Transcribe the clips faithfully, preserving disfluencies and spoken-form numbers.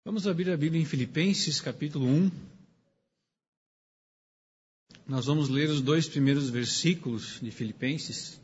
Vamos abrir a Bíblia em Filipenses, capítulo um. Nós vamos ler os dois primeiros versículos de Filipenses.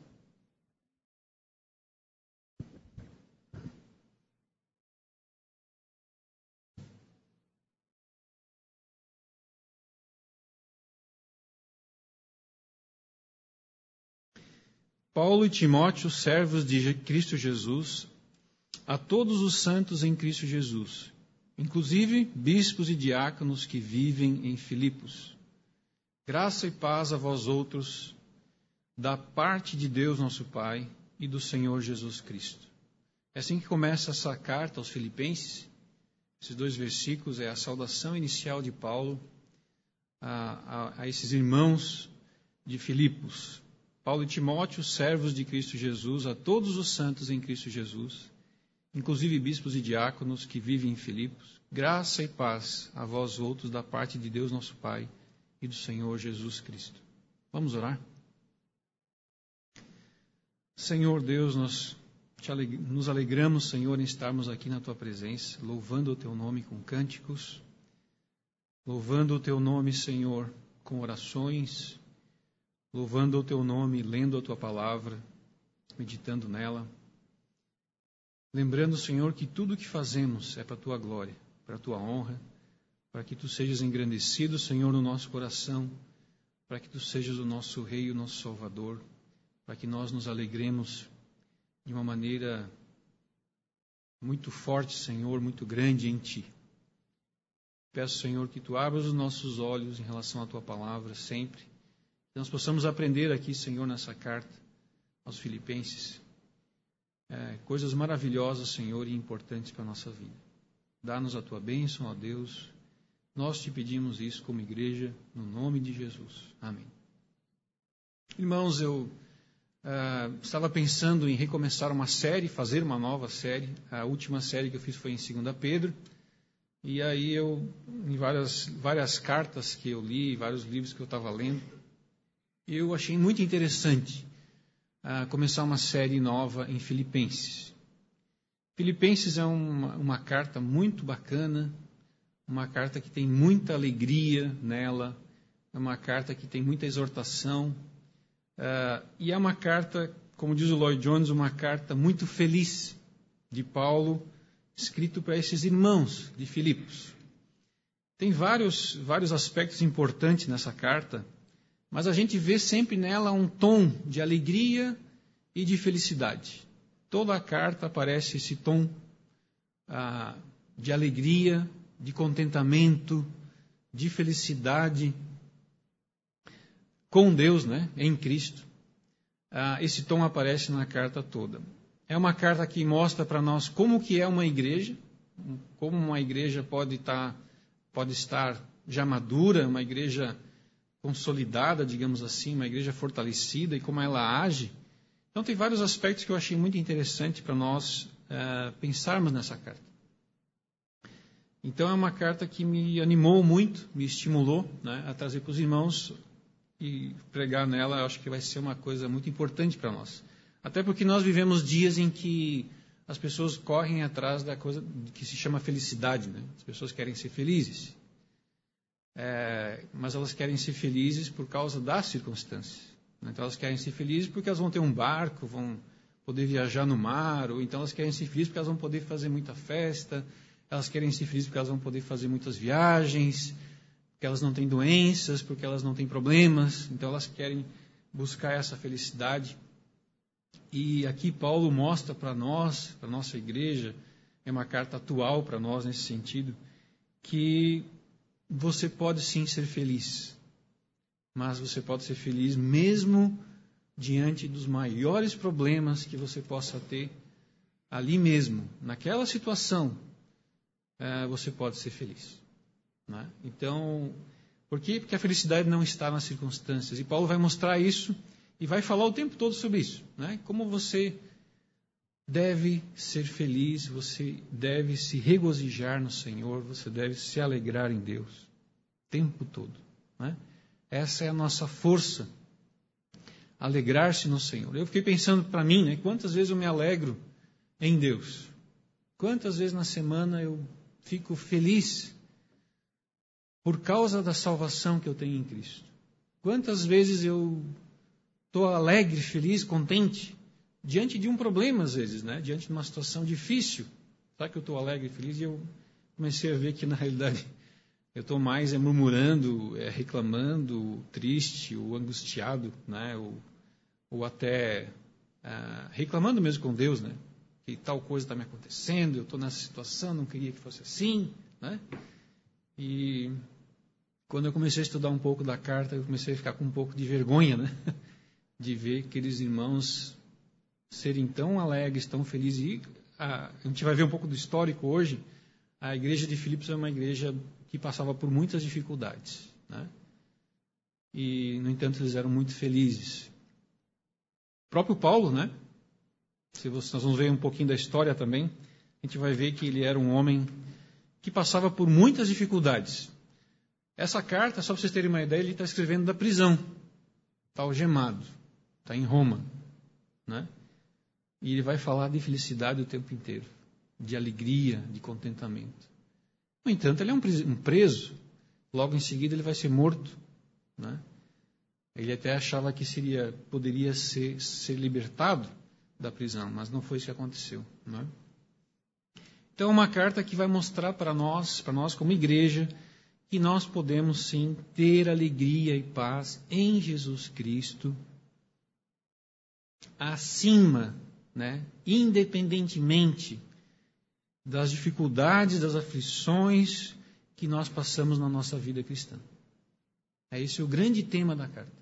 Paulo e Timóteo, servos de Cristo Jesus, a todos os santos em Cristo Jesus, inclusive bispos e diáconos que vivem em Filipos. Graça e paz a vós outros, da parte de Deus nosso Pai e do Senhor Jesus Cristo. É assim que começa essa carta aos Filipenses. Esses dois versículos é a saudação inicial de Paulo a, a, a esses irmãos de Filipos. Paulo e Timóteo, servos de Cristo Jesus, a todos os santos em Cristo Jesus, inclusive bispos e diáconos que vivem em Filipos, graça e paz a vós outros da parte de Deus nosso Pai e do Senhor Jesus Cristo. Vamos orar? Senhor Deus, nós te aleg- nos alegramos, Senhor, em estarmos aqui na Tua presença, louvando o Teu nome com cânticos, louvando o Teu nome, Senhor, com orações, louvando o Teu nome, lendo a Tua palavra, meditando nela. Lembrando, Senhor, que tudo o que fazemos é para a Tua glória, para a Tua honra, para que Tu sejas engrandecido, Senhor, no nosso coração, para que Tu sejas o nosso Rei, o nosso Salvador, para que nós nos alegremos de uma maneira muito forte, Senhor, muito grande em Ti. Peço, Senhor, que Tu abras os nossos olhos em relação à Tua palavra sempre, que nós possamos aprender aqui, Senhor, nessa carta aos Filipenses, É, coisas maravilhosas, Senhor, e importantes para a nossa vida. Dá-nos a Tua bênção, ó Deus. Nós te pedimos isso como igreja, no nome de Jesus. Amém. Irmãos, eu uh, estava pensando em recomeçar uma série, fazer uma nova série. A última série que eu fiz foi em Segunda Pedro. E aí eu, em várias, várias cartas que eu li, vários livros que eu estava lendo, eu achei muito interessante a começar uma série nova em Filipenses. Filipenses é uma, uma carta muito bacana, uma carta que tem muita alegria nela, é uma carta que tem muita exortação, uh, e é uma carta, como diz o Lloyd Jones, uma carta muito feliz de Paulo, escrito para esses irmãos de Filipos. Tem vários, vários aspectos importantes nessa carta, mas a gente vê sempre nela um tom de alegria e de felicidade. Toda a carta aparece esse tom ah, de alegria, de contentamento, de felicidade com Deus, né, em Cristo. Ah, esse tom aparece na carta toda. É uma carta que mostra para nós como que é uma igreja, como uma igreja pode estar, pode estar já madura, uma igreja consolidada, digamos assim, uma igreja fortalecida e como ela age. Então tem vários aspectos que eu achei muito interessante para nós uh, pensarmos nessa carta. Então é uma carta que me animou muito, me estimulou, né, a trazer para os irmãos e pregar nela. Eu acho que vai ser uma coisa muito importante para nós. Até porque nós vivemos dias em que as pessoas correm atrás da coisa que se chama felicidade, né? As pessoas querem ser felizes. É, mas elas querem ser felizes por causa das circunstâncias. Então elas querem ser felizes porque elas vão ter um barco, vão poder viajar no mar, ou então elas querem ser felizes porque elas vão poder fazer muita festa, elas querem ser felizes porque elas vão poder fazer muitas viagens, porque elas não têm doenças, porque elas não têm problemas, então elas querem buscar essa felicidade. E aqui Paulo mostra para nós, para a nossa igreja, é uma carta atual para nós nesse sentido, que você pode sim ser feliz, mas você pode ser feliz mesmo diante dos maiores problemas que você possa ter ali mesmo, naquela situação, é, você pode ser feliz. Né? Então, por quê? Porque a felicidade não está nas circunstâncias. E Paulo vai mostrar isso e vai falar o tempo todo sobre isso. Né? Como você deve ser feliz, você deve se regozijar no Senhor, você deve se alegrar em Deus o tempo todo. Né? Essa é a nossa força, alegrar-se no Senhor. Eu fiquei pensando para mim, né, quantas vezes eu me alegro em Deus? Quantas vezes na semana eu fico feliz por causa da salvação que eu tenho em Cristo. Quantas vezes eu estou alegre, feliz, contente, diante de um problema, às vezes, né? Diante de uma situação difícil. Sabe que eu estou alegre e feliz? E eu comecei a ver que, na realidade, eu estou mais é, murmurando, é, reclamando, triste, ou angustiado, né? ou, ou até ah, reclamando mesmo com Deus, né? Que tal coisa está me acontecendo, eu estou nessa situação, não queria que fosse assim. Né? E quando eu comecei a estudar um pouco da carta, eu comecei a ficar com um pouco de vergonha, né? De ver aqueles irmãos serem tão alegres, tão felizes. E a, a gente vai ver um pouco do histórico hoje. A igreja de Filipos é uma igreja que passava por muitas dificuldades, né? E, no entanto, eles eram muito felizes. O próprio Paulo, né? Se você, nós vamos ver um pouquinho da história também, a gente vai ver que ele era um homem que passava por muitas dificuldades. Essa carta, só para vocês terem uma ideia, ele está escrevendo da prisão. Está algemado, está em Roma, né? E ele vai falar de felicidade o tempo inteiro, de alegria, de contentamento. No entanto, ele é um preso. Logo em seguida, ele vai ser morto, né? Ele até achava que seria, poderia ser, ser libertado da prisão, mas não foi isso que aconteceu, né? Então, é uma carta que vai mostrar para nós, para nós como igreja, que nós podemos sim ter alegria e paz em Jesus Cristo, acima, né, independentemente das dificuldades, das aflições que nós passamos na nossa vida cristã. É esse o grande tema da carta.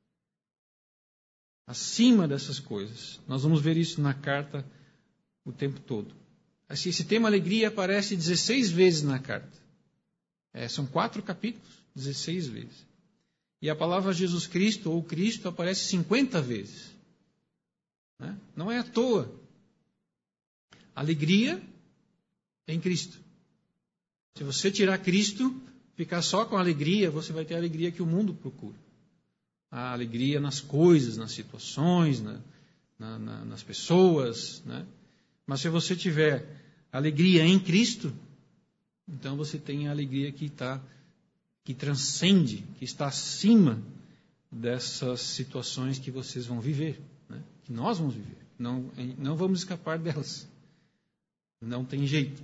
Acima dessas coisas. Nós vamos ver isso na carta o tempo todo. Assim, esse tema alegria aparece dezesseis vezes na carta. É, são quatro capítulos, dezesseis vezes. E a palavra Jesus Cristo ou Cristo aparece cinquenta vezes. Né? Não é à toa. Alegria em Cristo. Se você tirar Cristo, ficar só com alegria, você vai ter a alegria que o mundo procura. A alegria nas coisas, nas situações, na, na, na, nas pessoas. Né? Mas se você tiver alegria em Cristo, então você tem a alegria que, tá, que transcende, que está acima dessas situações que vocês vão viver, né? Que nós vamos viver. Não, não vamos escapar delas. Não tem jeito.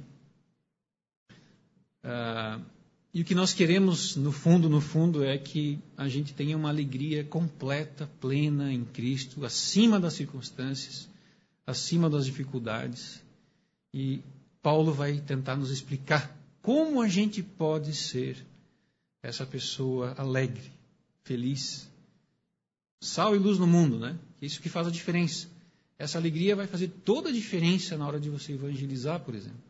Ah, e o que nós queremos, no fundo, no fundo, é que a gente tenha uma alegria completa, plena em Cristo, acima das circunstâncias, acima das dificuldades. E Paulo vai tentar nos explicar como a gente pode ser essa pessoa alegre, feliz, sal e luz no mundo, né? Isso que faz a diferença. Essa alegria vai fazer toda a diferença na hora de você evangelizar, por exemplo.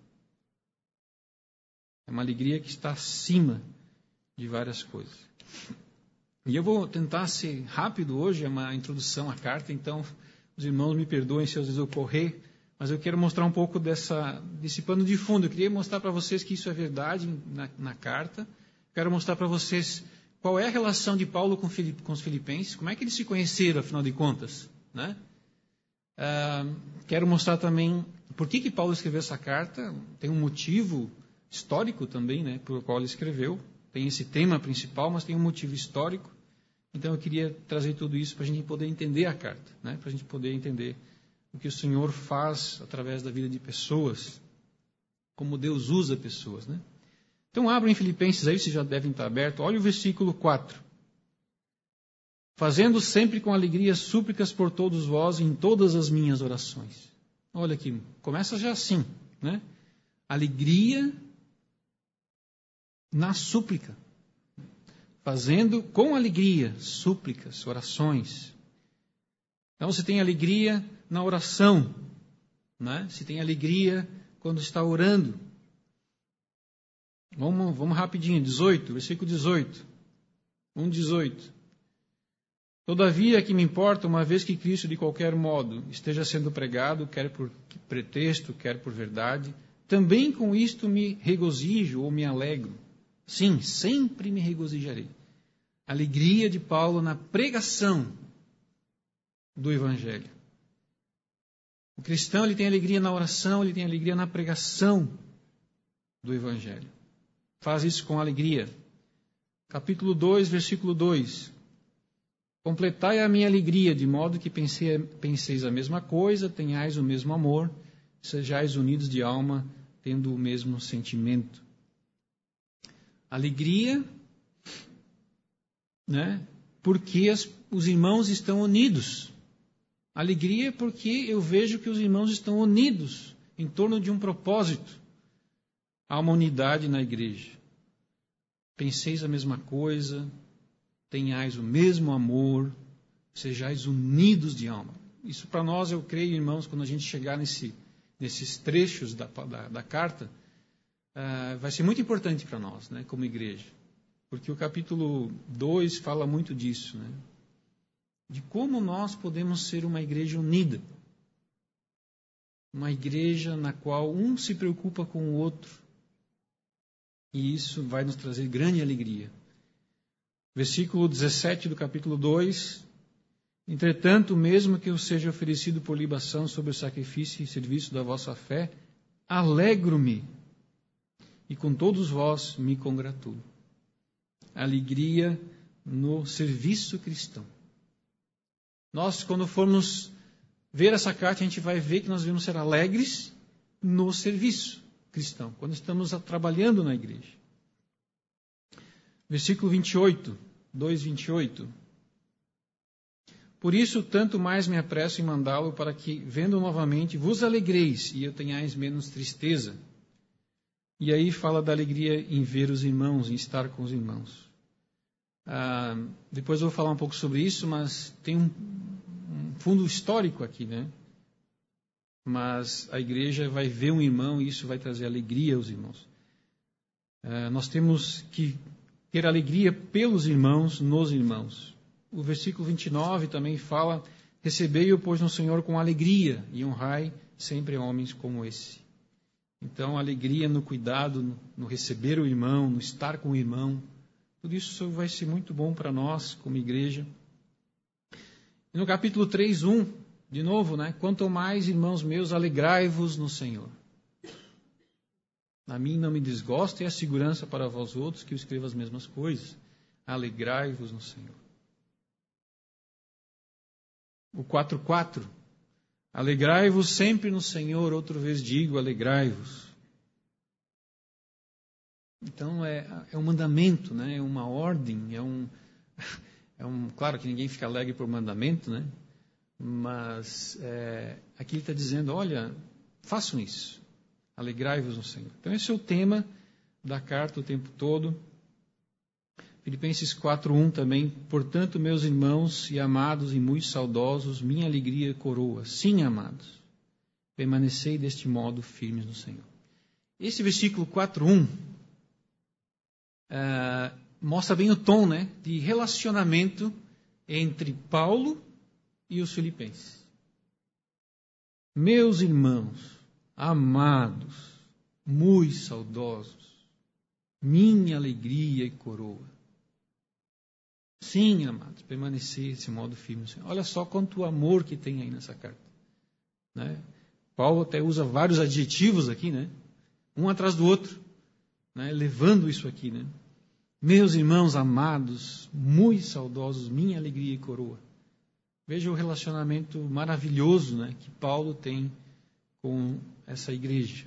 É uma alegria que está acima de várias coisas. E eu vou tentar ser rápido hoje, é uma introdução à carta, então os irmãos me perdoem se às vezes eu correr, mas eu quero mostrar um pouco dessa, desse pano de fundo. Eu queria mostrar para vocês que isso é verdade na, na carta. Quero mostrar para vocês qual é a relação de Paulo com, Filip, com os filipenses, como é que eles se conheceram, afinal de contas, né? Ah, quero mostrar também por que, que Paulo escreveu essa carta. Tem um motivo histórico também, né, por qual ele escreveu. Tem esse tema principal, mas tem um motivo histórico. Então eu queria trazer tudo isso para a gente poder entender a carta, né, para a gente poder entender o que o Senhor faz através da vida de pessoas, como Deus usa pessoas, né? Então abram em Filipenses aí, vocês já devem estar abertos. Olha o versículo quatro. Fazendo sempre com alegria súplicas por todos vós em todas as minhas orações. Olha aqui, começa já assim, né? Alegria na súplica. Fazendo com alegria súplicas, orações. Então você tem alegria na oração, né? Você tem alegria quando está orando. Vamos, vamos rapidinho, dezoito, versículo dezoito. um, dezoito. Todavia que me importa, uma vez que Cristo de qualquer modo esteja sendo pregado, quer por pretexto, quer por verdade, também com isto me regozijo ou me alegro. Sim, sempre me regozijarei. Alegria de Paulo na pregação do Evangelho. O cristão ele tem alegria na oração, ele tem alegria na pregação do Evangelho. Faz isso com alegria. Capítulo dois, versículo dois. Completai a minha alegria, de modo que pensei, penseis a mesma coisa, tenhais o mesmo amor, sejais unidos de alma, tendo o mesmo sentimento. Alegria, né? Porque as, os irmãos estão unidos. Alegria porque eu vejo que os irmãos estão unidos em torno de um propósito. Há uma unidade na igreja. Penseis a mesma coisa, tenhais o mesmo amor, sejais unidos de alma. Isso para nós, eu creio, irmãos, quando a gente chegar nesse, nesses trechos da, da, da carta, uh, vai ser muito importante para nós, né, como igreja. Porque o capítulo dois fala muito disso, né? De como nós podemos ser uma igreja unida. Uma igreja na qual um se preocupa com o outro. E isso vai nos trazer grande alegria. Versículo dezessete do capítulo dois. Entretanto, mesmo que eu seja oferecido por libação sobre o sacrifício e serviço da vossa fé, alegro-me e com todos vós me congratulo. Alegria no serviço cristão. Nós, quando formos ver essa carta, a gente vai ver que nós devemos ser alegres no serviço cristão, quando estamos trabalhando na igreja. Versículo vinte e oito, dois, vinte e oito. Por isso, tanto mais me apresso em mandá-lo, para que, vendo novamente, vos alegreis e eu tenhais menos tristeza. E aí fala da alegria em ver os irmãos, em estar com os irmãos. Ah, depois eu vou falar um pouco sobre isso, mas tem um, um fundo histórico aqui, né? Mas a igreja vai ver um irmão e isso vai trazer alegria aos irmãos. Ah, nós temos que ter alegria pelos irmãos, nos irmãos. O versículo vinte e nove também fala: recebei-o, pois, no Senhor com alegria e honrai sempre homens como esse. Então, alegria no cuidado, no, no receber o irmão, no estar com o irmão. Tudo isso vai ser muito bom para nós, como igreja. E no capítulo três, um, de novo, né? Quanto mais, irmãos meus, alegrai-vos no Senhor. A mim não me desgosta e a segurança para vós outros que eu escrevo as mesmas coisas. Alegrai-vos no Senhor. O quatro, quatro. Alegrai-vos sempre no Senhor, outra vez digo, alegrai-vos. Então, é, é um mandamento, né? É uma ordem, é um, é um... Claro que ninguém fica alegre por mandamento, né? Mas é, aqui ele está dizendo, olha, façam isso. Alegrai-vos no Senhor. Então, esse é o tema da carta o tempo todo. Filipenses quatro, um também. Portanto, meus irmãos e amados e muito saudosos, minha alegria coroa. Sim, amados, permanecei deste modo firmes no Senhor. Esse versículo quatro, um uh, mostra bem o tom, né, de relacionamento entre Paulo e os filipenses. Meus irmãos, amados, muito saudosos, minha alegria e coroa. Sim, amados, permanecer desse modo firme. Olha só quanto amor que tem aí nessa carta. Né? Paulo até usa vários adjetivos aqui, né? Um atrás do outro, né? Levando isso aqui. Né? Meus irmãos amados, muito saudosos, minha alegria e coroa. Veja o relacionamento maravilhoso, né, que Paulo tem com essa igreja.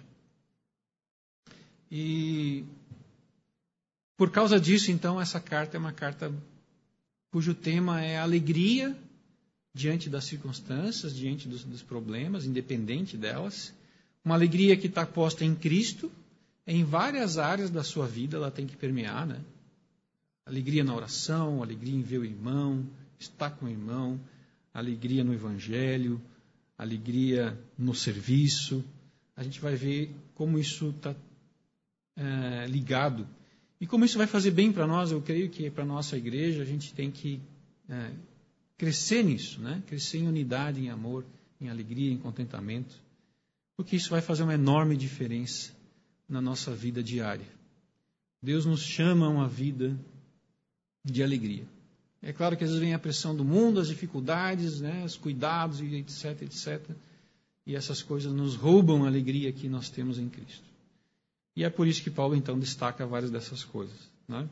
E por causa disso, então, essa carta é uma carta cujo tema é alegria diante das circunstâncias, diante dos, dos problemas, independente delas. Uma alegria que está posta em Cristo, em várias áreas da sua vida, ela tem que permear, né? Alegria na oração, alegria em ver o irmão, estar com o irmão, alegria no Evangelho, alegria no serviço. A gente vai ver como isso está é, ligado. E como isso vai fazer bem para nós, eu creio que para a nossa igreja a gente tem que é, crescer nisso, né? Crescer em unidade, em amor, em alegria, em contentamento, porque isso vai fazer uma enorme diferença na nossa vida diária. Deus nos chama a uma vida de alegria. É claro que às vezes vem a pressão do mundo, as dificuldades, né, os cuidados, e etc, etcétera. E essas coisas nos roubam a alegria que nós temos em Cristo. E é por isso que Paulo, então, destaca várias dessas coisas, né?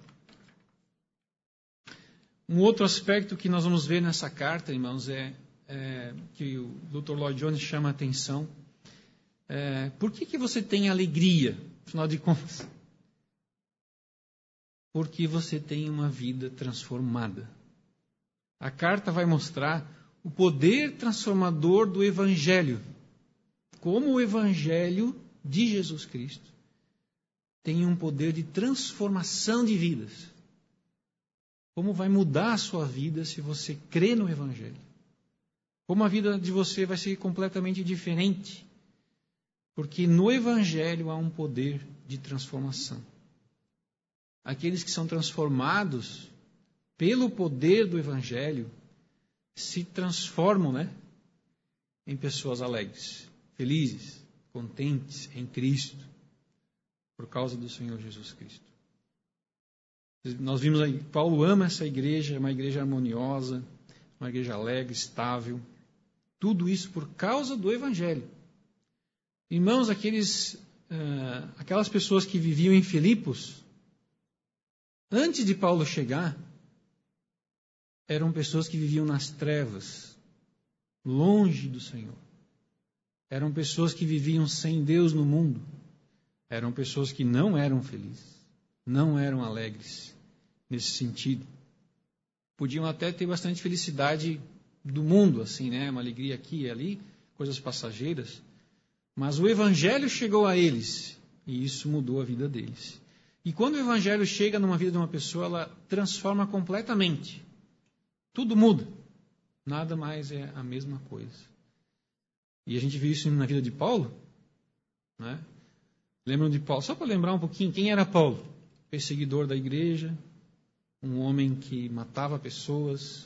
Um outro aspecto que nós vamos ver nessa carta, irmãos, é, é que o doutor Lloyd Jones chama a atenção. É, por que, que você tem alegria, afinal de contas? Porque você tem uma vida transformada. A carta vai mostrar o poder transformador do Evangelho. Como o Evangelho de Jesus Cristo tem um poder de transformação de vidas. Como vai mudar a sua vida se você crê no Evangelho? Como a vida de você vai ser completamente diferente? Porque no Evangelho há um poder de transformação. Aqueles que são transformados pelo poder do Evangelho se transformam, né, em pessoas alegres, felizes, contentes em Cristo, por causa do Senhor Jesus Cristo. Nós vimos aí, Paulo ama essa igreja, é uma igreja harmoniosa, uma igreja alegre, estável. Tudo isso por causa do Evangelho. Irmãos, aqueles, uh, aquelas pessoas que viviam em Filipos, antes de Paulo chegar, eram pessoas que viviam nas trevas, longe do Senhor. Eram pessoas que viviam sem Deus no mundo. Eram pessoas que não eram felizes. Não eram alegres nesse sentido. Podiam até ter bastante felicidade do mundo, assim, né? Uma alegria aqui e ali, coisas passageiras. Mas o Evangelho chegou a eles e isso mudou a vida deles. E quando o Evangelho chega numa vida de uma pessoa, ela transforma completamente. Tudo muda. Nada mais é a mesma coisa. E a gente viu isso na vida de Paulo, né? Lembram de Paulo? Só para lembrar um pouquinho, quem era Paulo? Perseguidor da igreja, um homem que matava pessoas.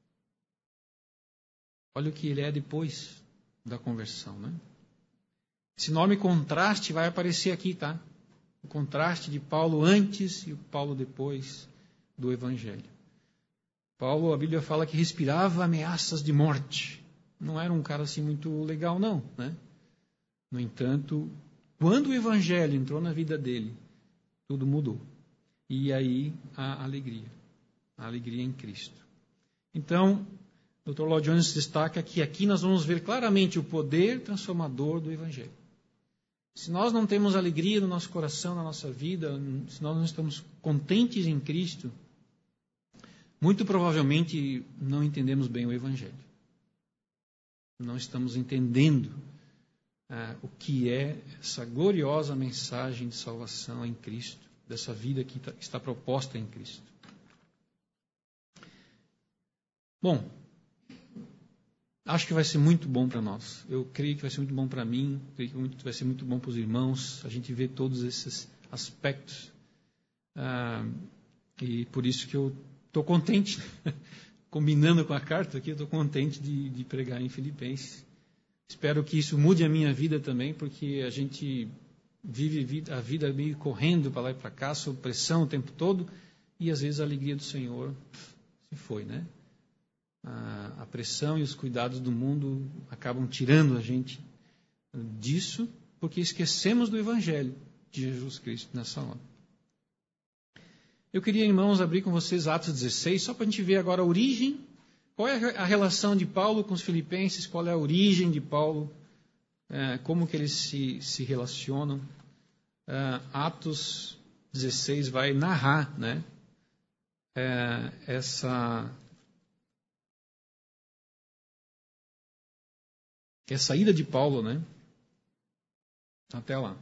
Olha o que ele é depois da conversão, né? Esse enorme contraste vai aparecer aqui, tá? O contraste de Paulo antes e o Paulo depois do Evangelho. Paulo, a Bíblia fala que respirava ameaças de morte. Não era um cara assim muito legal, não, né? No entanto, quando o Evangelho entrou na vida dele, tudo mudou. E aí a alegria, a alegria em Cristo. Então, o doutor Lloyd Jones destaca que aqui nós vamos ver claramente o poder transformador do Evangelho. Se nós não temos alegria no nosso coração, na nossa vida, se nós não estamos contentes em Cristo, muito provavelmente não entendemos bem o Evangelho. Não estamos entendendo ah, o que é essa gloriosa mensagem de salvação em Cristo, dessa vida que está proposta em Cristo. Bom, acho que vai ser muito bom para nós. Eu creio que vai ser muito bom para mim, creio que vai ser muito bom para os irmãos. A gente vê todos esses aspectos. Ah, e por isso que eu estou contente, combinando com a carta aqui, eu estou contente de, de pregar em Filipenses. Espero que isso mude a minha vida também, porque a gente vive a vida meio correndo para lá e para cá, sob pressão o tempo todo, e às vezes a alegria do Senhor se foi, né? A, a pressão e os cuidados do mundo acabam tirando a gente disso, porque esquecemos do Evangelho de Jesus Cristo nessa hora. Eu queria, irmãos, abrir com vocês Atos dezesseis, só para a gente ver agora a origem. Qual é a relação de Paulo com os filipenses? Qual é a origem de Paulo? É, como que eles se, se relacionam? É, Atos dezesseis vai narrar, né, é, essa, essa ida de Paulo, né? Até lá.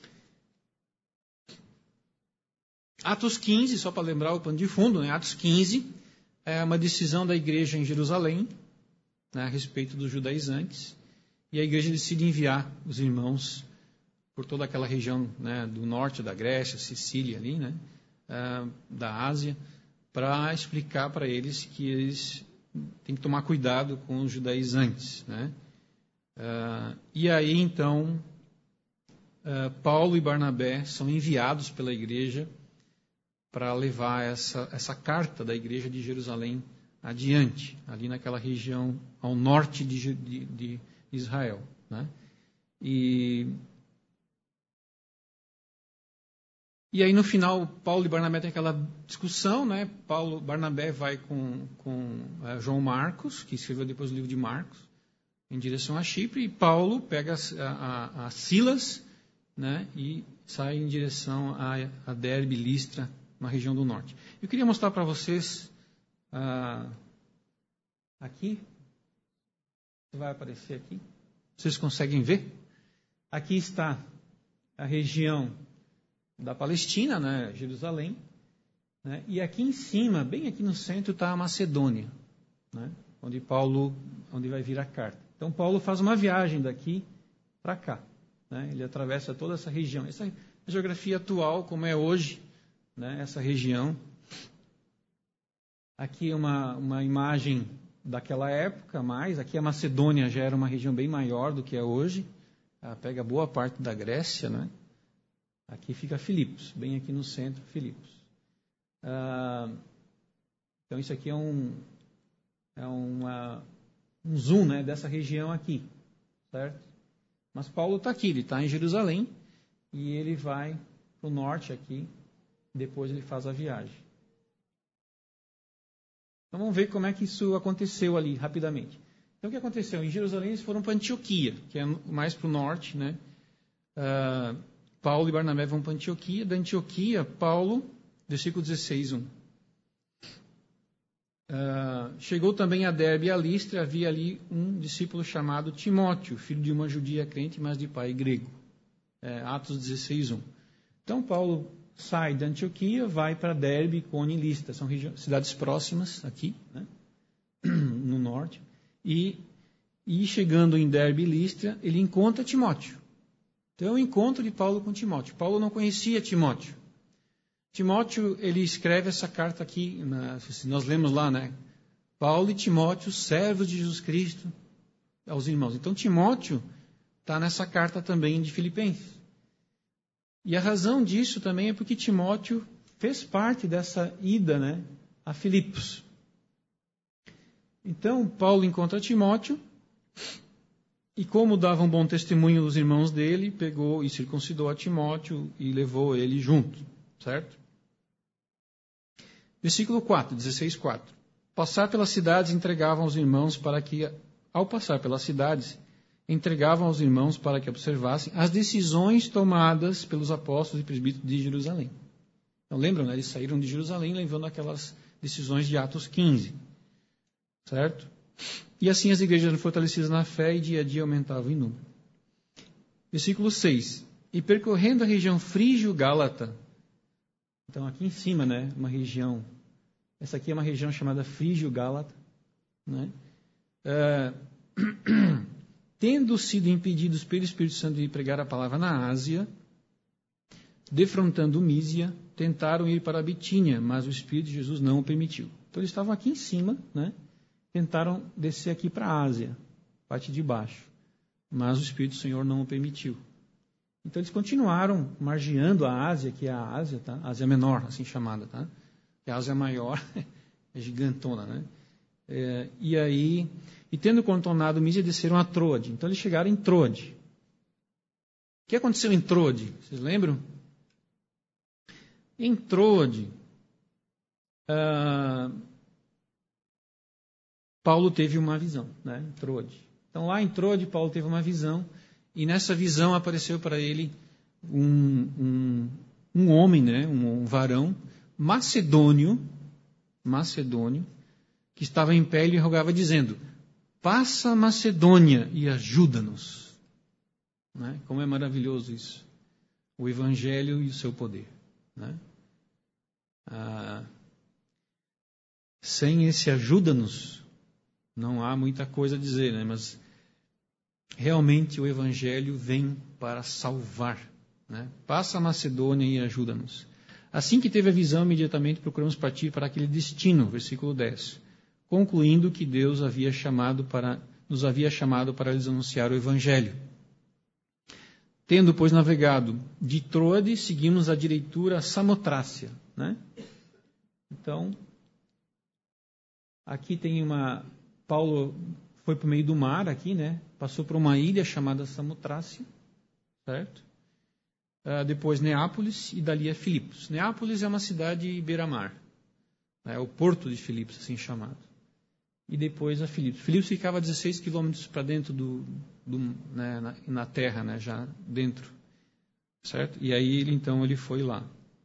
Atos quinze, só para lembrar o pano de fundo, né? Atos quinze é uma decisão da igreja em Jerusalém, né, a respeito dos judaizantes, e a igreja decide enviar os irmãos por toda aquela região, né, do norte da Grécia, Sicília ali, né, uh, da Ásia, para explicar para eles que eles têm que tomar cuidado com os judaizantes, né. Uh, e aí então uh, Paulo e Barnabé são enviados pela igreja para levar essa, essa carta da igreja de Jerusalém adiante, ali naquela região ao norte de, de, de Israel, né? E E aí, no final, Paulo e Barnabé têm aquela discussão, né? Paulo, Barnabé vai com, com uh, João Marcos, que escreveu depois o livro de Marcos, em direção a Chipre, e Paulo pega a, a, a Silas, né? E sai em direção a, a Derbe, Listra, na região do norte. Eu queria mostrar para vocês, uh, aqui, vai aparecer aqui, vocês conseguem ver? Aqui está a região da Palestina, né, Jerusalém, né, e aqui em cima, bem aqui no centro, está a Macedônia, né, onde Paulo, onde vai vir a carta. Então Paulo faz uma viagem daqui para cá, né, ele atravessa toda essa região. Essa é a geografia atual, como é hoje, né, essa região. Aqui uma, uma imagem daquela época, mais aqui a Macedônia já era uma região bem maior do que é hoje. Ela pega boa parte da Grécia, né? Aqui fica Filipos, bem aqui no centro, Filipos. Ah, então, isso aqui é um, é uma, um zoom, né, dessa região aqui, certo? Mas Paulo está aqui, ele está em Jerusalém, e ele vai para o norte aqui, depois ele faz a viagem. Então, vamos ver como é que isso aconteceu ali, rapidamente. Então, o que aconteceu? Em Jerusalém, eles foram para Antioquia, que é mais para o norte, né? Ah, Paulo e Barnabé vão para Antioquia. Da Antioquia, Paulo, versículo dezesseis, um. Uh, chegou também a Derbe e a Listra, havia ali um discípulo chamado Timóteo, filho de uma judia crente, mas de pai grego. É, Atos dezesseis, um. Então, Paulo sai da Antioquia, vai para Derbe, Icônio e Listra. São cidades próximas aqui, né? No norte. E, e chegando em Derbe e Listra, ele encontra Timóteo. Então, é o encontro de Paulo com Timóteo. Paulo não conhecia Timóteo. Timóteo, ele escreve essa carta aqui, na, nós lemos lá, né? Paulo e Timóteo, servos de Jesus Cristo, aos irmãos. Então, Timóteo está nessa carta também de Filipenses. E a razão disso também é porque Timóteo fez parte dessa ida, né, a Filipos. Então, Paulo encontra Timóteo, e como dava um bom testemunho dos irmãos dele, pegou e circuncidou a Timóteo e levou ele junto, certo? Versículo quatro, dezesseis, quatro. Passar pelas cidades entregavam aos irmãos para que, ao passar pelas cidades, entregavam aos irmãos para que observassem as decisões tomadas pelos apóstolos e presbíteros de Jerusalém. Então, lembram, né? Eles saíram de Jerusalém levando aquelas decisões de Atos quinze, certo? E assim as igrejas eram fortalecidas na fé e dia a dia aumentavam em número. Versículo seis. E percorrendo a região frígio-gálata, então aqui em cima, né, uma região, essa aqui é uma região chamada frígio-gálata, né? É, tendo sido impedidos pelo Espírito Santo de pregar a palavra na Ásia, defrontando Mísia, tentaram ir para a Bitínia, mas o Espírito de Jesus não o permitiu. Então eles estavam aqui em cima, né? Tentaram descer aqui para a Ásia, parte de baixo, mas o Espírito do Senhor não o permitiu. Então eles continuaram margeando a Ásia, que é a Ásia, tá? Ásia Menor, assim chamada, tá? A Ásia Maior é gigantona, né? É, e aí, e tendo contornado Mísia, desceram a Troade. Então eles chegaram em Troade. O que aconteceu em Troade? Vocês lembram? Em Troade, ah, Paulo teve uma visão, né? Em Troade. Então, lá em Troade, Paulo teve uma visão, e nessa visão apareceu para ele um, um, um homem, né? um, um varão macedônio, macedônio, que estava em pé e lhe rogava, dizendo: passa a Macedônia e ajuda-nos. Né? Como é maravilhoso isso. O Evangelho e o seu poder. Né? Ah, sem esse ajuda-nos, não há muita coisa a dizer, né? Mas realmente o Evangelho vem para salvar. Né? Passa a Macedônia e ajuda-nos. Assim que teve a visão, imediatamente procuramos partir para aquele destino, versículo dez, concluindo que Deus havia chamado para, nos havia chamado para lhes anunciar o Evangelho. Tendo, pois, navegado de Troade, seguimos a direitura a Samotrácia. Né? Então, aqui tem uma... Paulo foi para o meio do mar aqui, né? Passou por uma ilha chamada Samotrácia, certo? uh, depois Neápolis e dali a Filipos. Neápolis é uma cidade beira-mar, é o porto de Filipos, assim chamado. E depois a Filipos. Filipos ficava a dezesseis quilômetros para dentro do, do né, na, na terra, né, já dentro, certo? E aí ele então ele foi lá.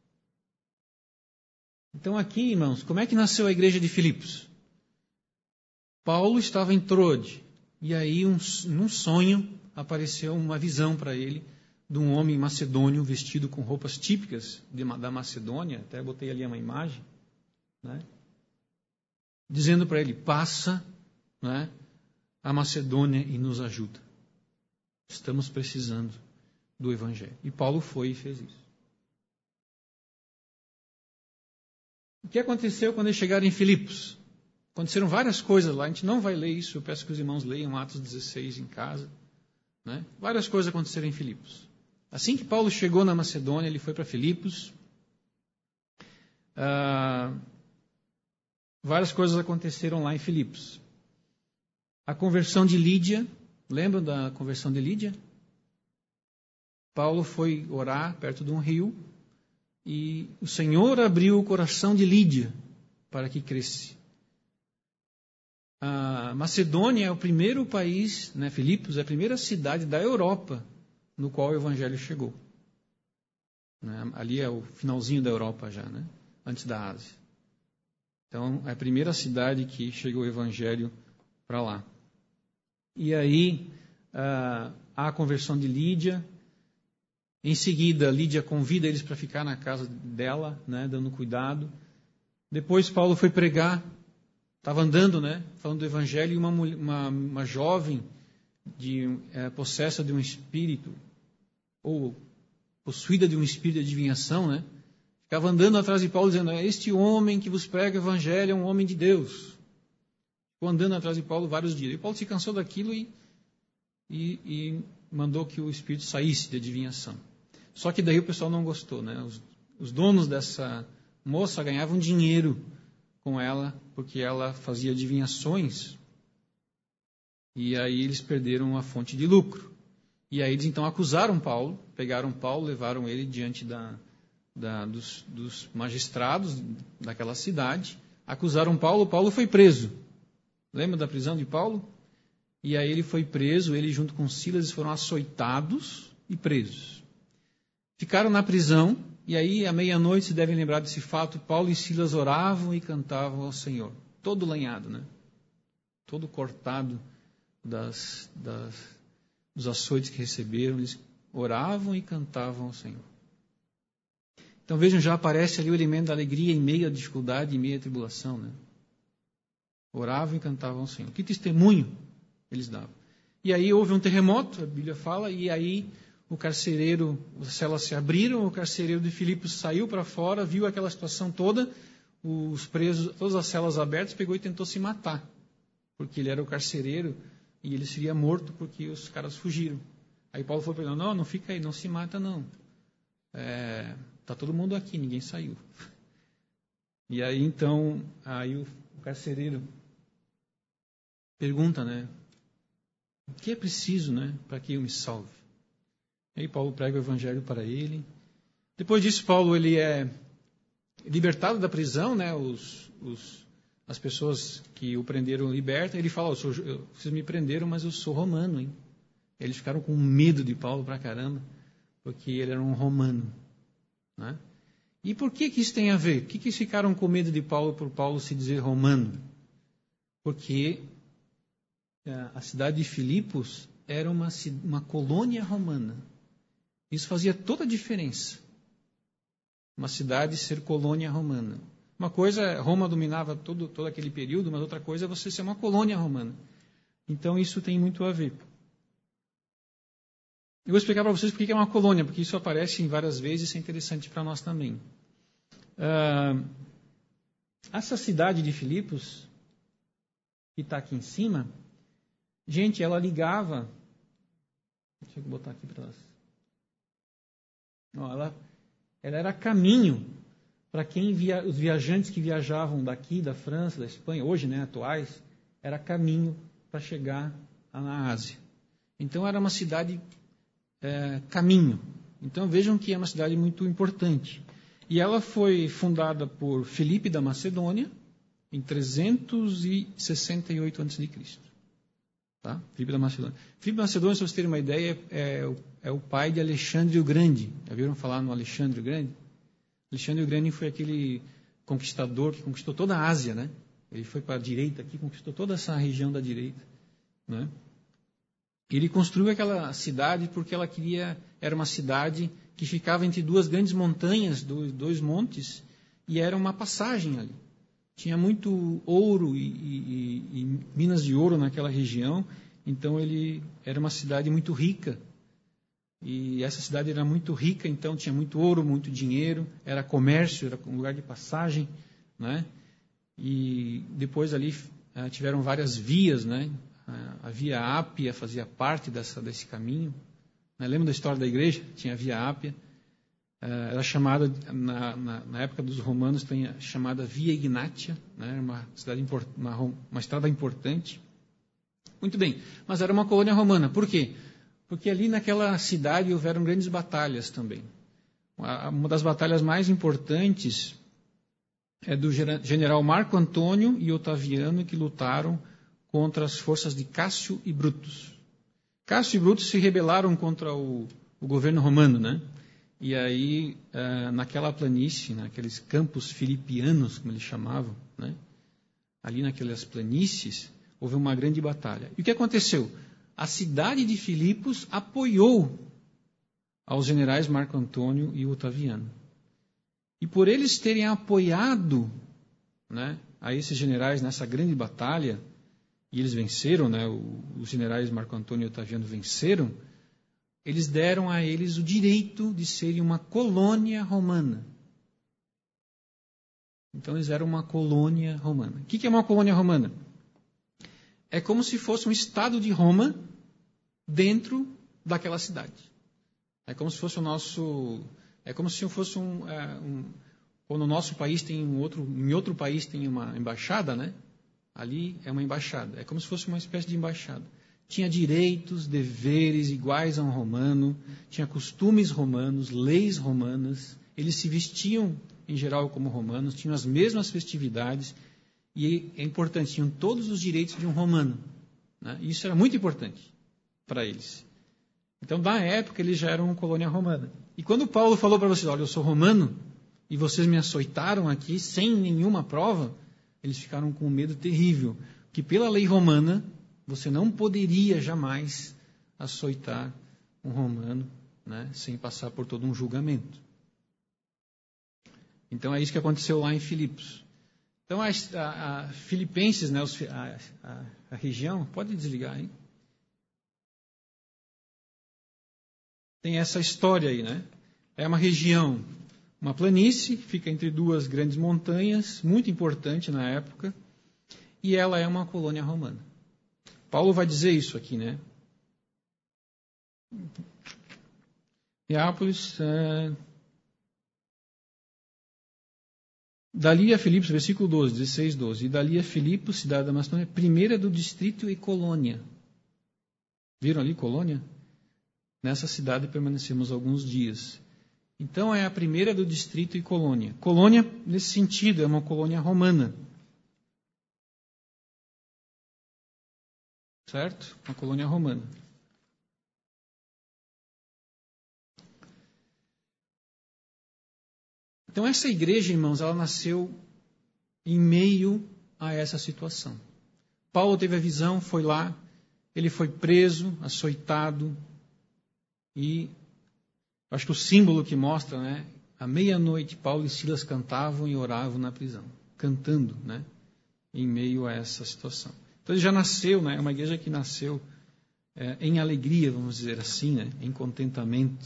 Então aqui, irmãos, como é que nasceu a igreja de Filipos? Paulo estava em Troade, e aí um, num sonho apareceu uma visão para ele de um homem macedônio vestido com roupas típicas de, da Macedônia, até botei ali uma imagem, né? Dizendo para ele, passa, né, a Macedônia e nos ajuda. Estamos precisando do Evangelho. E Paulo foi e fez isso. O que aconteceu quando eles chegaram em Filipos? Aconteceram várias coisas lá, a gente não vai ler isso, eu peço que os irmãos leiam Atos dezesseis em casa. Né? Várias coisas aconteceram em Filipos. Assim que Paulo chegou na Macedônia, ele foi para Filipos. Ah, várias coisas aconteceram lá em Filipos. A conversão de Lídia, lembram da conversão de Lídia? Paulo foi orar perto de um rio, e o Senhor abriu o coração de Lídia para que crescesse. A Macedônia é o primeiro país, né, Filipos é a primeira cidade da Europa no qual o Evangelho chegou. Né, ali é o finalzinho da Europa já, né, antes da Ásia. Então, é a primeira cidade que chegou o Evangelho para lá. E aí, há a conversão de Lídia. Em seguida, Lídia convida eles para ficar na casa dela, né, dando cuidado. Depois, Paulo foi pregar, estava andando, né, falando do Evangelho, e uma, uma, uma jovem de, é, possessa de um espírito, ou possuída de um espírito de adivinhação, né, ficava andando atrás de Paulo, dizendo, este homem que vos prega o Evangelho é um homem de Deus. Ficou andando atrás de Paulo vários dias. E Paulo se cansou daquilo e, e, e mandou que o espírito saísse de adivinhação. Só que daí o pessoal não gostou, né? Os, os donos dessa moça ganhavam dinheiro com ela, porque ela fazia adivinhações, e aí eles perderam a fonte de lucro. E aí eles então acusaram Paulo, pegaram Paulo, levaram ele diante da, da, dos, dos magistrados daquela cidade, acusaram Paulo, Paulo foi preso. Lembra da prisão de Paulo? E aí ele foi preso, ele junto com Silas foram açoitados e presos. Ficaram na prisão, e aí à meia-noite, se devem lembrar desse fato, Paulo e Silas oravam e cantavam ao Senhor. Todo lanhado, né? Todo cortado das, das, dos açoites que receberam, eles oravam e cantavam ao Senhor. Então vejam, já aparece ali o elemento da alegria em meio à dificuldade, em meio à tribulação, né? Oravam e cantavam ao Senhor. Que testemunho eles davam. E aí houve um terremoto, a Bíblia fala, e aí o carcereiro, as celas se abriram, o carcereiro de Filipos saiu para fora, viu aquela situação toda, os presos, todas as celas abertas, pegou e tentou se matar, porque ele era o carcereiro e ele seria morto porque os caras fugiram. Aí Paulo falou para ele, não, não fica aí, não se mata não. É, tá todo mundo aqui, ninguém saiu. E aí então, aí o, o carcereiro pergunta, né, o que é preciso, né, para que eu me salve? Aí Paulo prega o Evangelho para ele. Depois disso, Paulo ele é libertado da prisão, né? Os, os, as pessoas que o prenderam libertam. Ele fala, eu sou, eu, vocês me prenderam, mas eu sou romano, hein? Eles ficaram com medo de Paulo pra caramba, porque ele era um romano, né? E por que que isso tem a ver? Por que que eles ficaram com medo de Paulo por Paulo se dizer romano? Porque a cidade de Filipos era uma, uma colônia romana. Isso fazia toda a diferença. Uma cidade ser colônia romana. Uma coisa, Roma dominava todo, todo aquele período, mas outra coisa é você ser uma colônia romana. Então isso tem muito a ver. Eu vou explicar para vocês por que é uma colônia, porque isso aparece em várias vezes e isso é interessante para nós também. Uh, essa cidade de Filipos, que está aqui em cima, gente, ela ligava... Deixa eu botar aqui para nós. Ela, ela era caminho para quem via, os viajantes que viajavam daqui, da França, da Espanha, hoje, né, atuais, era caminho para chegar na Ásia. Então era uma cidade é, caminho. Então vejam que é uma cidade muito importante. E ela foi fundada por Filipe da Macedônia em trezentos e sessenta e oito antes de Cristo. Tá? Filipe da Macedônia. Filipe da Macedônia, se vocês terem uma ideia, é o, é o pai de Alexandre o Grande. Já viram falar no Alexandre o Grande? Alexandre o Grande foi aquele conquistador que conquistou toda a Ásia, né? Ele foi para a direita aqui, conquistou toda essa região da direita, né? Ele construiu aquela cidade porque ela queria, era uma cidade que ficava entre duas grandes montanhas, dois, dois montes, e era uma passagem ali. Tinha muito ouro e, e, e minas de ouro naquela região, então ele era uma cidade muito rica. E essa cidade era muito rica, então tinha muito ouro, muito dinheiro, era comércio, era um lugar de passagem, né? E depois ali uh, tiveram várias vias, né? Uh, a Via Ápia fazia parte dessa, desse caminho. Né? Lembra da história da igreja? Tinha a Via Ápia. Uh, era chamada, na, na, na época dos romanos, tem a chamada Via Ignatia, né? uma, cidade import, uma, uma estrada importante. Muito bem, mas era uma colônia romana. Por quê? Porque ali naquela cidade houveram grandes batalhas também. Uma das batalhas mais importantes é do general Marco Antônio e Otaviano, que lutaram contra as forças de Cássio e Brutus. Cássio e Brutus se rebelaram contra o, o governo romano, né? E aí, uh, naquela planície, naqueles campos filipianos, como eles chamavam, né? Ali naquelas planícies, houve uma grande batalha. E o que aconteceu? A cidade de Filipos apoiou aos generais Marco Antônio e Otaviano. E por eles terem apoiado, né, a esses generais nessa grande batalha, e eles venceram, né, os generais Marco Antônio e Otaviano venceram, eles deram a eles o direito de serem uma colônia romana. Então eles eram uma colônia romana. O que é uma colônia romana? É como se fosse um estado de Roma dentro daquela cidade. É como se fosse o nosso... É como se fosse um... É, um quando o nosso país tem um outro... Em outro país tem uma embaixada, né? Ali é uma embaixada. É como se fosse uma espécie de embaixada. Tinha direitos, deveres iguais a um romano. Tinha costumes romanos, leis romanas. Eles se vestiam, em geral, como romanos. Tinham as mesmas festividades. E é importante, tinham todos os direitos de um romano. Né? E isso era muito importante para eles. Então, na época, eles já eram uma colônia romana. E quando Paulo falou para vocês, olha, eu sou romano, e vocês me açoitaram aqui sem nenhuma prova, eles ficaram com um medo terrível, que pela lei romana, você não poderia jamais açoitar um romano, né, sem passar por todo um julgamento. Então, é isso que aconteceu lá em Filipos. Então, a, a, a Filipenses, né, os, a, a, a região, pode desligar aí. Tem essa história aí, né? É uma região, uma planície, fica entre duas grandes montanhas, muito importante na época, e ela é uma colônia romana. Paulo vai dizer isso aqui, né? Neápolis, é... dali a Filipos, versículo doze, dezesseis, doze, e dali a Filipos, cidade da Macedônia, primeira do distrito e colônia. Viram ali colônia? Nessa cidade permanecemos alguns dias. Então é a primeira do distrito e colônia. Colônia, nesse sentido, é uma colônia romana. Certo? Uma colônia romana. Então essa igreja, irmãos, ela nasceu em meio a essa situação. Paulo teve a visão, foi lá, ele foi preso, açoitado, e acho que o símbolo que mostra, né, à meia-noite Paulo e Silas cantavam e oravam na prisão, cantando, né, em meio a essa situação. Então ele já nasceu, né, é uma igreja que nasceu é, em alegria, vamos dizer assim, né, em contentamento.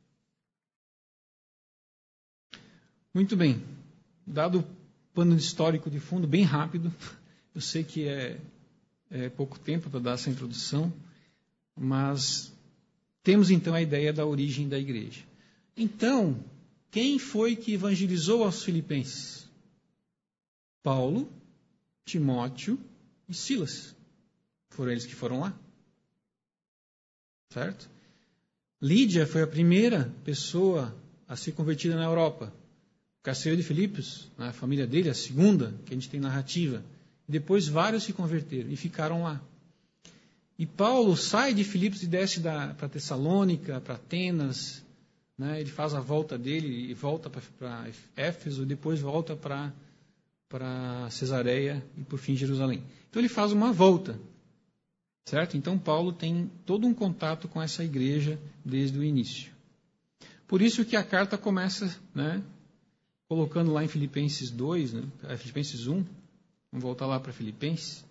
Muito bem, dado o pano histórico de fundo, bem rápido, eu sei que é, é pouco tempo para dar essa introdução, mas temos então a ideia da origem da igreja. Então, quem foi que evangelizou aos filipenses? Paulo, Timóteo e Silas. Foram eles que foram lá. Certo? Lídia foi a primeira pessoa a ser convertida na Europa. O carcereiro de Filipos, a família dele, a segunda, que a gente tem narrativa. Depois vários se converteram e ficaram lá. E Paulo sai de Filipos e desce para Tessalônica, para Atenas. Né? Ele faz a volta dele e volta para Éfeso, depois volta para para Cesareia e, por fim, Jerusalém. Então, ele faz uma volta. Certo? Então, Paulo tem todo um contato com essa igreja desde o início. Por isso que a carta começa, né, colocando lá em Filipenses dois, né, Filipenses um, vamos voltar lá para Filipenses.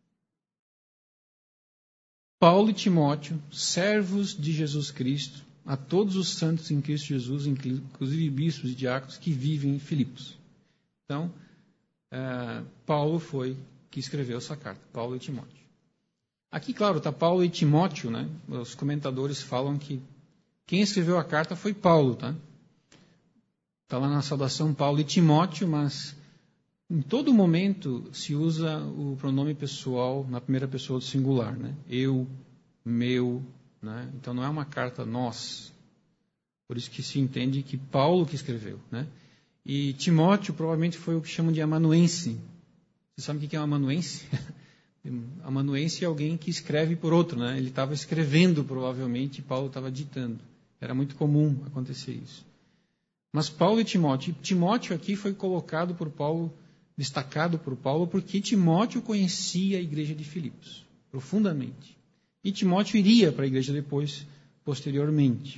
Paulo e Timóteo, servos de Jesus Cristo, a todos os santos em Cristo Jesus, inclusive bispos e diáconos que vivem em Filipos. Então, uh, Paulo foi que escreveu essa carta, Paulo e Timóteo. Aqui, claro, está Paulo e Timóteo, né? Os comentadores falam que quem escreveu a carta foi Paulo, tá? Está lá na saudação Paulo e Timóteo, mas em todo momento se usa o pronome pessoal na primeira pessoa do singular, né? Eu, meu, né? Então não é uma carta nós. Por isso que se entende que Paulo que escreveu, né? E Timóteo provavelmente foi o que chamam de amanuense. Você sabe o que é um amanuense? Amanuense é alguém que escreve por outro, né? Ele estava escrevendo provavelmente e Paulo estava ditando. Era muito comum acontecer isso. Mas Paulo e Timóteo, Timóteo aqui foi colocado por Paulo, destacado por Paulo, porque Timóteo conhecia a igreja de Filipos profundamente. E Timóteo iria para a igreja depois, posteriormente.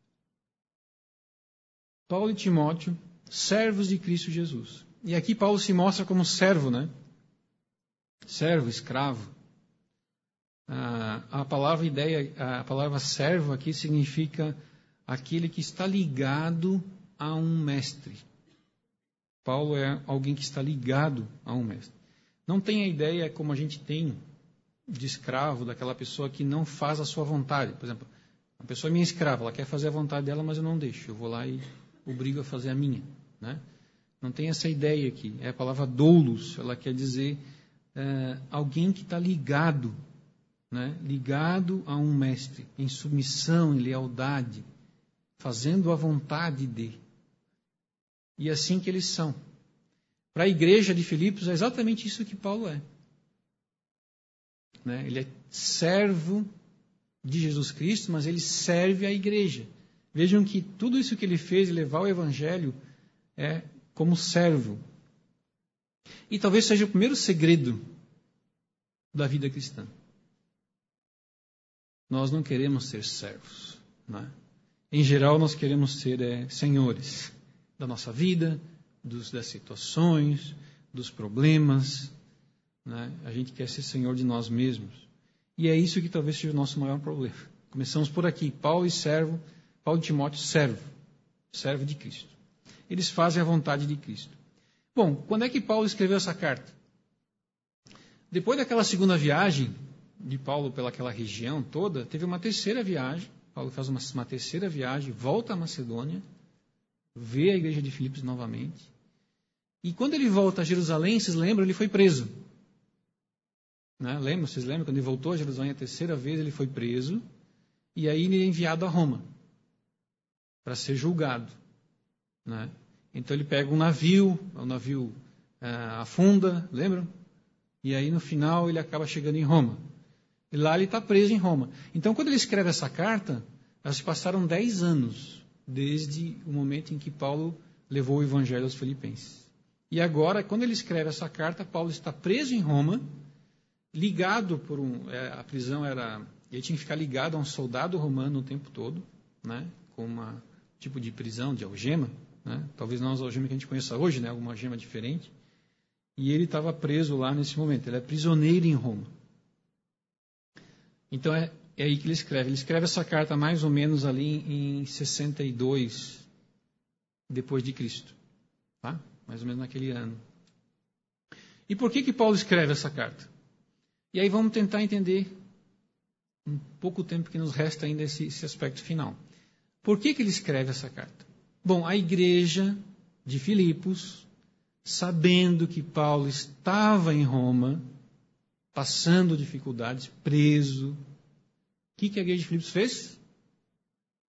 Paulo e Timóteo, servos de Cristo Jesus. E aqui Paulo se mostra como servo, né? Servo, escravo. Ah, a palavra ideia, a palavra servo aqui significa aquele que está ligado a um mestre. Paulo é alguém que está ligado a um mestre. Não tem a ideia como a gente tem de escravo, daquela pessoa que não faz a sua vontade. Por exemplo, a pessoa é minha escrava, ela quer fazer a vontade dela, mas eu não deixo. Eu vou lá e obrigo a fazer a minha. Né? Não tem essa ideia aqui. É a palavra doulos, ela quer dizer é, alguém que está ligado, né? ligado a um mestre, em submissão, em lealdade, fazendo a vontade de. E assim que eles são. Para a igreja de Filipos é exatamente isso que Paulo é. Né? Ele é servo de Jesus Cristo, mas ele serve a igreja. Vejam que tudo isso que ele fez, levar o evangelho, é como servo. E talvez seja o primeiro segredo da vida cristã. Nós não queremos ser servos. Né? Em geral, nós queremos ser é, senhores da nossa vida, dos, das situações, dos problemas. Né? A gente quer ser senhor de nós mesmos. E é isso que talvez seja o nosso maior problema. Começamos por aqui. Paulo e servo, Paulo e Timóteo, servo. Servo de Cristo. Eles fazem a vontade de Cristo. Bom, quando é que Paulo escreveu essa carta? Depois daquela segunda viagem de Paulo pelaquela região toda, teve uma terceira viagem. Paulo faz uma, uma terceira viagem, volta à Macedônia, vê a igreja de Filipos novamente. E quando ele volta a Jerusalém, vocês lembram, ele foi preso. Né? Lembra, vocês lembram? Quando ele voltou a Jerusalém a terceira vez, ele foi preso. E aí ele é enviado a Roma para ser julgado. Né? Então ele pega um navio, o navio ah, afunda, lembram? E aí no final ele acaba chegando em Roma. E lá ele está preso em Roma. Então quando ele escreve essa carta, já se passaram dez anos desde o momento em que Paulo levou o evangelho aos filipenses. E agora, quando ele escreve essa carta, Paulo está preso em Roma, ligado por um... É, a prisão era... Ele tinha que ficar ligado a um soldado romano o tempo todo, né? Com um tipo de prisão, de algema. Né? Talvez não as algemas que a gente conheça hoje, né? Alguma algema diferente. E ele estava preso lá nesse momento. Ele é prisioneiro em Roma. Então é, é aí que ele escreve. Ele escreve essa carta mais ou menos ali em sessenta e dois depois de Cristo. Tá? Mais ou menos naquele ano. E por que que Paulo escreve essa carta? E aí vamos tentar entender um pouco tempo que nos resta ainda esse, esse aspecto final. Por que que ele escreve essa carta? Bom, a igreja de Filipos, sabendo que Paulo estava em Roma, passando dificuldades, preso, o que que a igreja de Filipos fez?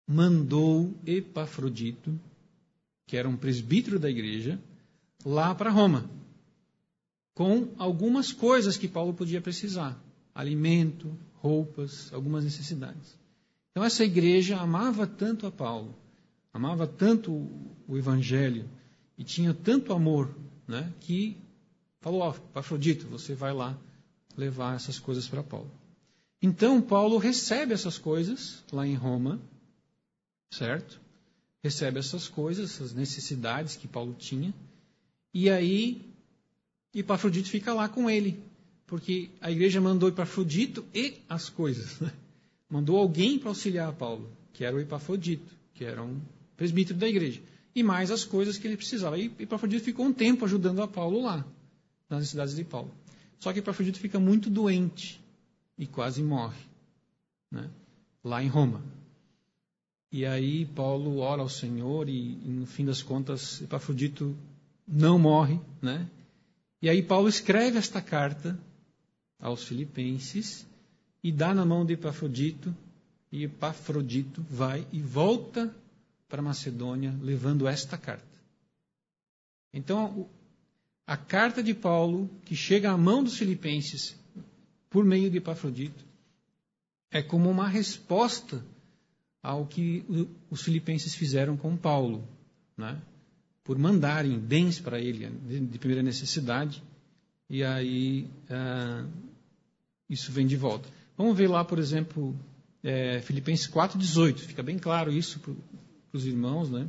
mandou Epafrodito, que era um presbítero da igreja, lá para Roma, com algumas coisas que Paulo podia precisar: alimento, roupas, algumas necessidades. Então essa igreja amava tanto a Paulo, amava tanto o evangelho e tinha tanto amor, né, que falou: ó, Epafrodito, você vai lá levar essas coisas para Paulo. Então Paulo recebe essas coisas lá em Roma, certo? Recebe essas coisas, essas necessidades que Paulo tinha, e aí Epafrodito fica lá com ele, porque a igreja mandou Epafrodito e as coisas, né? Mandou alguém para auxiliar Paulo, que era o Epafrodito, que era um presbítero da igreja, e mais as coisas que ele precisava. E Epafrodito ficou um tempo ajudando a Paulo lá, nas necessidades de Paulo. Só que Epafrodito fica muito doente e quase morre, né? Lá em Roma. E aí Paulo ora ao Senhor e, e no fim das contas, Epafrodito não morre, né? E aí Paulo escreve esta carta aos Filipenses e dá na mão de Epafrodito, e Epafrodito vai e volta para Macedônia levando esta carta. Então, a carta de Paulo, que chega à mão dos Filipenses por meio de Epafrodito, é como uma resposta ao que os filipenses fizeram com Paulo, né? Por mandarem bens para ele de primeira necessidade, e aí ah, isso vem de volta. Vamos ver lá, por exemplo, é, Filipenses quatro, dezoito, fica bem claro isso para os irmãos, né?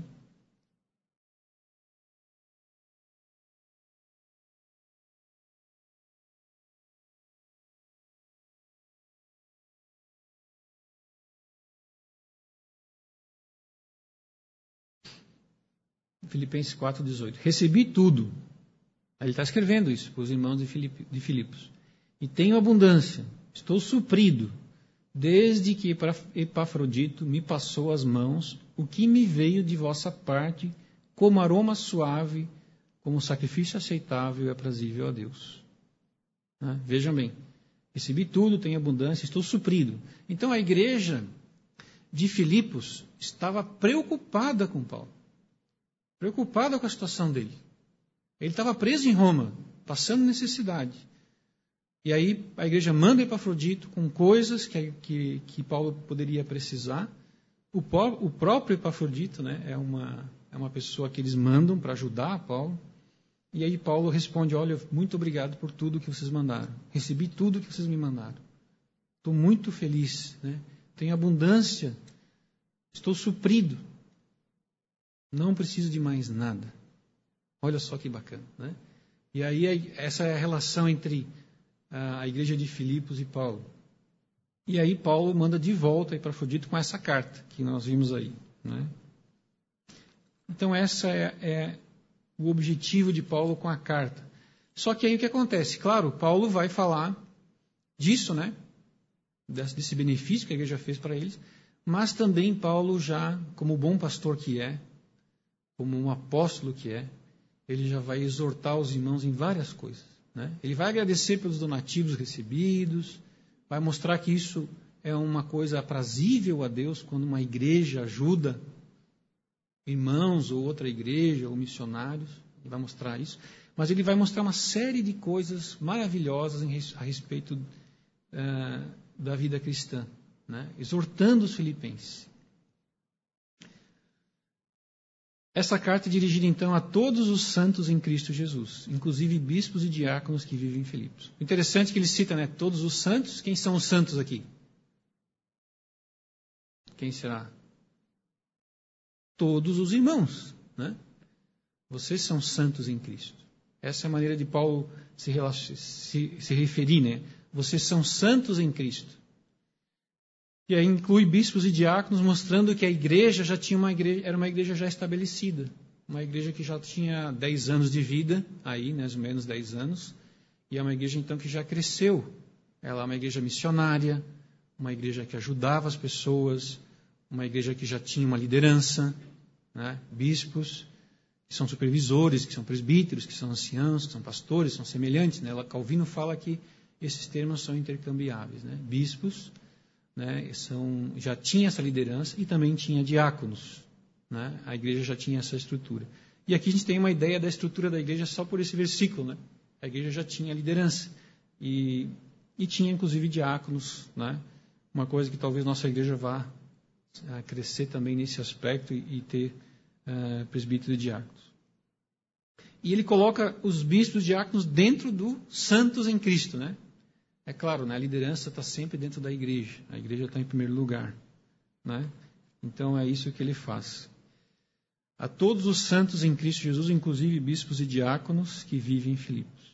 Filipenses quatro, dezoito. Recebi tudo. Aí ele está escrevendo isso para os irmãos de, Filip, de Filipos. E tenho abundância. Estou suprido. Desde que Epafrodito me passou as mãos, o que me veio de vossa parte, como aroma suave, como sacrifício aceitável e aprazível a Deus. Né? Vejam bem. Recebi tudo, tenho abundância, estou suprido. Então a igreja de Filipos estava preocupada com Paulo. Preocupada com a situação dele. Ele estava preso em Roma, passando necessidade. E aí a igreja manda Epafrodito com coisas que, que, que Paulo poderia precisar. O, o próprio Epafrodito, né, é, uma, é uma pessoa que eles mandam para ajudar a Paulo. E aí Paulo responde: olha, muito obrigado por tudo que vocês mandaram. Recebi tudo que vocês me mandaram. Estou muito feliz, né? Tenho abundância. Estou suprido. Não preciso de mais nada. Olha só que bacana, né? E aí essa é a relação entre a igreja de Filipos e Paulo. E aí Paulo manda de volta Epafrodito com essa carta que nós vimos aí, né? Então essa é, é o objetivo de Paulo com a carta. Só que aí o que acontece? Claro, Paulo vai falar disso, né? Desse benefício que a igreja fez para eles, mas também Paulo já, como bom pastor que é, como um apóstolo que é, ele já vai exortar os irmãos em várias coisas, né? Ele vai agradecer pelos donativos recebidos, vai mostrar que isso é uma coisa aprazível a Deus quando uma igreja ajuda irmãos ou outra igreja ou missionários. Ele vai mostrar isso, mas ele vai mostrar uma série de coisas maravilhosas a respeito uh, da vida cristã, né? Exortando os filipenses. Essa carta é dirigida, então, a todos os santos em Cristo Jesus, inclusive bispos e diáconos que vivem em Filipos. Interessante é que ele cita, né, todos os santos. Quem são os santos aqui? Quem será? Todos os irmãos, né? Vocês são santos em Cristo. Essa é a maneira de Paulo se, se, se referir, né? Vocês são santos em Cristo. E aí inclui bispos e diáconos, mostrando que a igreja já tinha uma igreja, era uma igreja já estabelecida. Uma igreja que já tinha dez anos de vida, aí, mais ou menos dez anos. E é uma igreja, então, que já cresceu. Ela é uma igreja missionária, uma igreja que ajudava as pessoas, uma igreja que já tinha uma liderança, né? Bispos, que são supervisores, que são presbíteros, que são anciãos, que são pastores, são semelhantes, né? Calvino fala que esses termos são intercambiáveis, né? Bispos, né, são, já tinha essa liderança e também tinha diáconos. Né? A igreja já tinha essa estrutura. E aqui a gente tem uma ideia da estrutura da igreja só por esse versículo. Né? A igreja já tinha liderança e, e tinha inclusive diáconos. Né? Uma coisa que talvez nossa igreja vá uh, crescer também nesse aspecto e, e ter uh, presbítero e diáconos. E ele coloca os bispos e diáconos dentro do santos em Cristo. Né? É claro, né, a liderança está sempre dentro da igreja. A igreja está em primeiro lugar. Né? Então é isso que ele faz. A todos os santos em Cristo Jesus, inclusive bispos e diáconos que vivem em Filipos.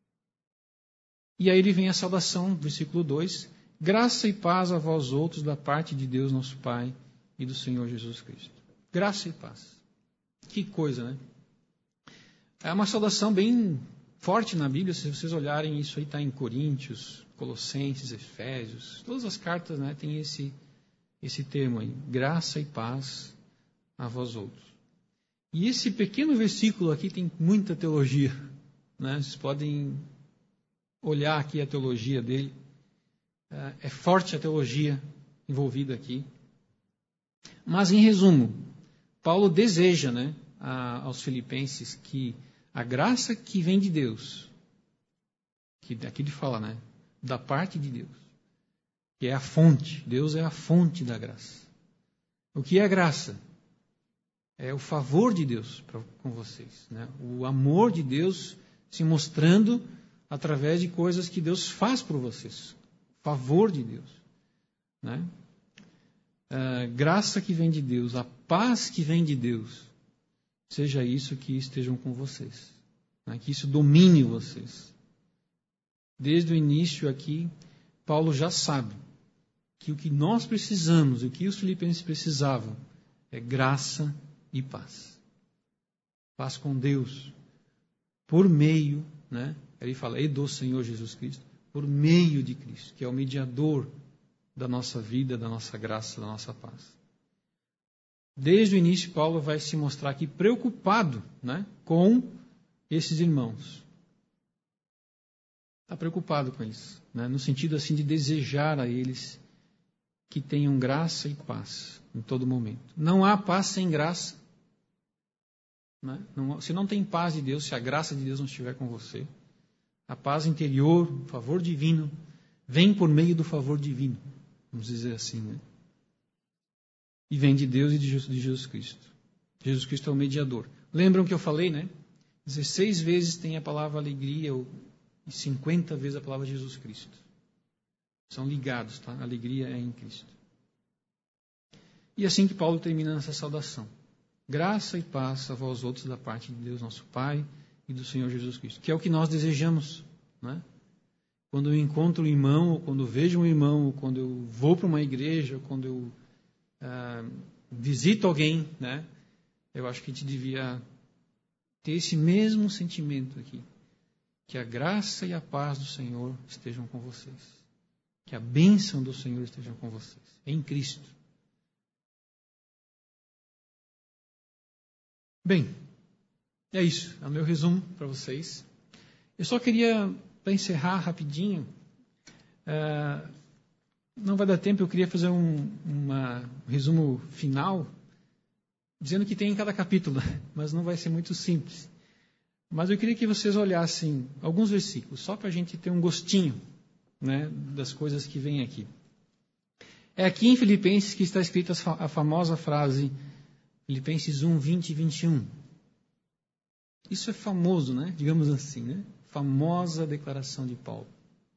E aí ele vem a saudação, versículo dois. Graça e paz a vós outros da parte de Deus nosso Pai e do Senhor Jesus Cristo. Graça e paz. Que coisa, né? É uma saudação bem forte na Bíblia. Se vocês olharem, isso aí está em Coríntios, Colossenses, Efésios. Todas as cartas, né, tem esse, esse termo aí. Graça e paz a vós outros. E esse pequeno versículo aqui tem muita teologia. Né? Vocês podem olhar aqui a teologia dele. É forte a teologia envolvida aqui. Mas, em resumo, Paulo deseja, né, a, aos filipenses que a graça que vem de Deus, que aqui ele fala, né, da parte de Deus, que é a fonte, Deus é a fonte da graça. O que é a graça? É o favor de Deus pra, com vocês. Né? O amor de Deus se mostrando através de coisas que Deus faz por vocês. O favor de Deus. Né? A graça que vem de Deus, a paz que vem de Deus. Seja isso que estejam com vocês. Né? Que isso domine vocês. Desde o início aqui, Paulo já sabe que o que nós precisamos, o que os filipenses precisavam, é graça e paz. Paz com Deus, por meio, né? Ele fala, e do Senhor Jesus Cristo, por meio de Cristo, que é o mediador da nossa vida, da nossa graça, da nossa paz. Desde o início, Paulo vai se mostrar aqui preocupado, né, com esses irmãos. Está preocupado com eles, né, no sentido assim de desejar a eles que tenham graça e paz em todo momento. Não há paz sem graça. Né? Não, se não tem paz de Deus, se a graça de Deus não estiver com você, a paz interior, o favor divino, vem por meio do favor divino, vamos dizer assim, né? E vem de Deus e de Jesus Cristo. Jesus Cristo é o mediador. Lembram que eu falei, né? dezesseis vezes tem a palavra alegria e cinquenta vezes a palavra Jesus Cristo. São ligados, tá? A alegria é em Cristo. E assim que Paulo termina essa saudação. Graça e paz a vós outros da parte de Deus nosso Pai e do Senhor Jesus Cristo. Que é o que nós desejamos, né? Quando eu encontro um irmão, ou quando eu vejo um irmão, ou quando eu vou para uma igreja, ou quando eu ah, visito alguém, né? Eu acho que a gente devia ter esse mesmo sentimento aqui. Que a graça e a paz do Senhor estejam com vocês. Que a bênção do Senhor esteja com vocês. Em Cristo. Bem, é isso. É o meu resumo para vocês. Eu só queria, para encerrar rapidinho, uh, não vai dar tempo, eu queria fazer um, uma, um resumo final, dizendo que tem em cada capítulo, mas não vai ser muito simples. Mas eu queria que vocês olhassem alguns versículos, só para a gente ter um gostinho, né, das coisas que vêm aqui. É aqui em Filipenses que está escrita a famosa frase Filipenses um, vinte e vinte e um. Isso é famoso, né? Digamos assim, né? Famosa declaração de Paulo.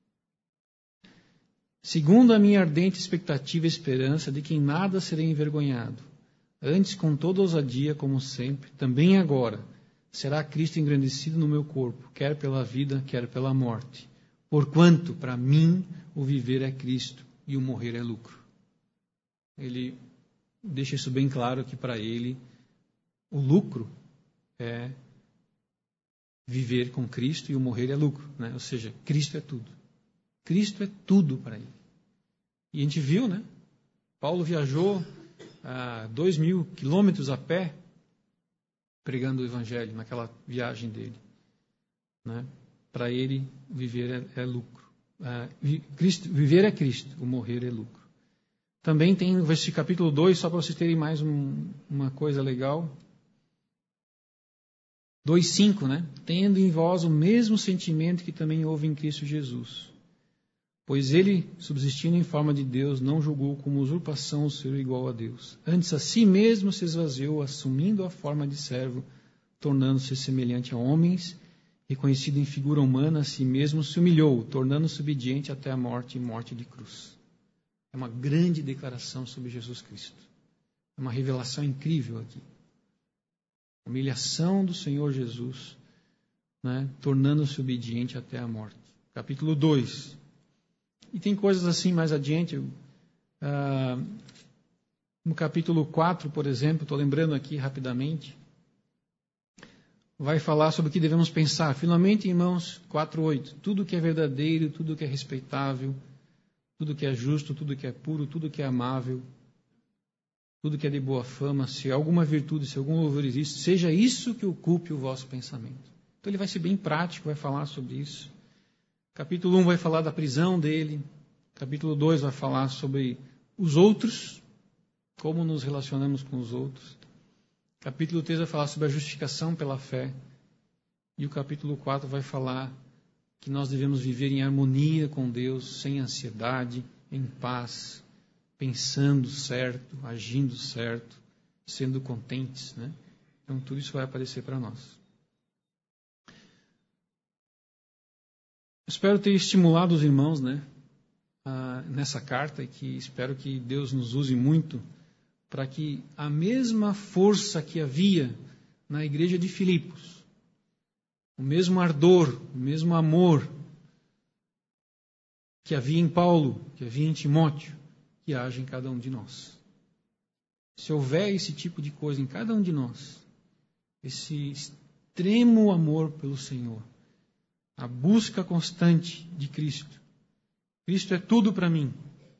Segundo a minha ardente expectativa e esperança de que em nada serei envergonhado, antes com toda ousadia, como sempre, também agora, será Cristo engrandecido no meu corpo, quer pela vida, quer pela morte. Porquanto, para mim, o viver é Cristo e o morrer é lucro. Ele deixa isso bem claro que para ele o lucro é viver com Cristo e o morrer é lucro, né? Ou seja, Cristo é tudo. Cristo é tudo para ele. E a gente viu, né? Paulo viajou a dois mil quilômetros a pé pregando o Evangelho naquela viagem dele, né? Para ele viver é, é lucro. Uh, Cristo, viver é Cristo, o morrer é lucro. Também tem o capítulo dois, só para vocês terem mais um, uma coisa legal. dois, cinco, né? Tendo em vós o mesmo sentimento que também houve em Cristo Jesus. Pois ele, subsistindo em forma de Deus, não julgou como usurpação o ser igual a Deus. Antes a si mesmo se esvaziou, assumindo a forma de servo, tornando-se semelhante a homens, reconhecido em figura humana, a si mesmo se humilhou, tornando-se obediente até a morte e morte de cruz. É uma grande declaração sobre Jesus Cristo. É uma revelação incrível aqui. A humilhação do Senhor Jesus, né, tornando-se obediente até a morte. Capítulo dois. E tem coisas assim mais adiante. Uh, no capítulo quatro, por exemplo, estou lembrando aqui rapidamente, vai falar sobre o que devemos pensar. Finalmente, irmãos, quatro, oito. Tudo que é verdadeiro, tudo que é respeitável, tudo que é justo, tudo que é puro, tudo que é amável, tudo que é de boa fama, se alguma virtude, se algum louvor existe, seja isso que ocupe o vosso pensamento. Então ele vai ser bem prático, vai falar sobre isso. Capítulo um vai falar da prisão dele. Capítulo dois vai falar sobre os outros, como nos relacionamos com os outros. Capítulo três vai falar sobre a justificação pela fé. E o capítulo quatro vai falar que nós devemos viver em harmonia com Deus, sem ansiedade, em paz, pensando certo, agindo certo, sendo contentes, né? Então tudo isso vai aparecer para nós. Espero ter estimulado os irmãos, né, ah, nessa carta, e que espero que Deus nos use muito para que a mesma força que havia na igreja de Filipos, o mesmo ardor, o mesmo amor que havia em Paulo, que havia em Timóteo, que haja em cada um de nós. Se houver esse tipo de coisa em cada um de nós, esse extremo amor pelo Senhor, a busca constante de Cristo, Cristo é tudo para mim,